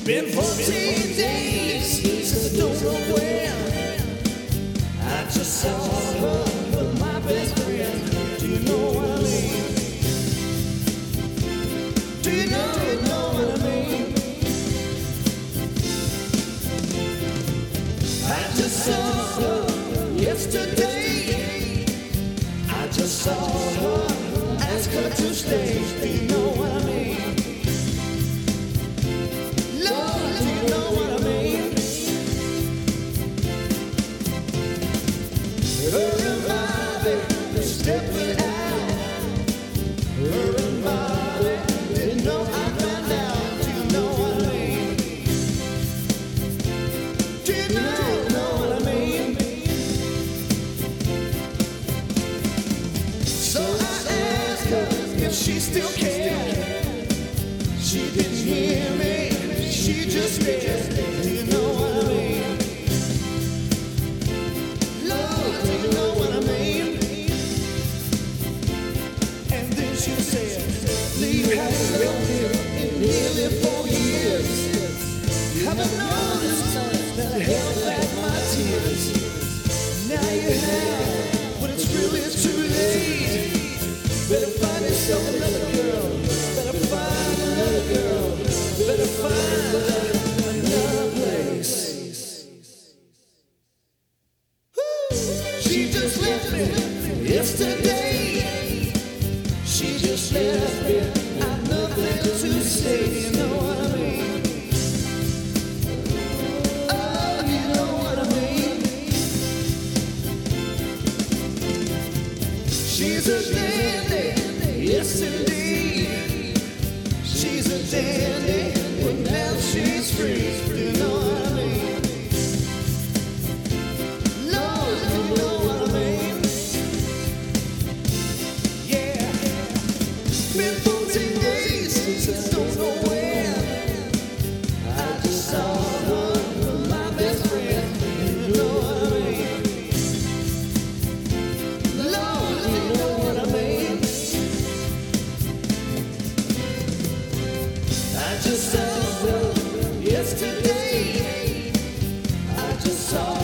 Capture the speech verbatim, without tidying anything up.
Been fourteen days since I don't know when I just saw her with my best friend. Do you know what I mean? Do you know, know what I mean? I just saw her yesterday. I just saw her, ask her to stay. Do you know what I mean? Her and Bobby stepping out. Her and Bobby didn't know I found out. Do you know what I mean? Do you know, know what I mean? So I asked her if she still cared. She didn't hear me. She just stared. Do you know what I mean? You haven't been here in nearly four years. Haven't noticed that I held back my tears. Now you have, but it's really too late. Better find yourself another girl. Better find another girl. Better find another place. She just left me yesterday. She just left me. I've nothing to say. You know what I mean? Oh, you know what I mean? She's a dandy, yes indeed. She's a dandy, but now she's free. You know what I mean? Lord, you know what I mean? Yeah. Been fourteen days since I don't know when I just saw her with my best friend. You know what I mean? Lord, you know what I mean? I just saw her yesterday. I just saw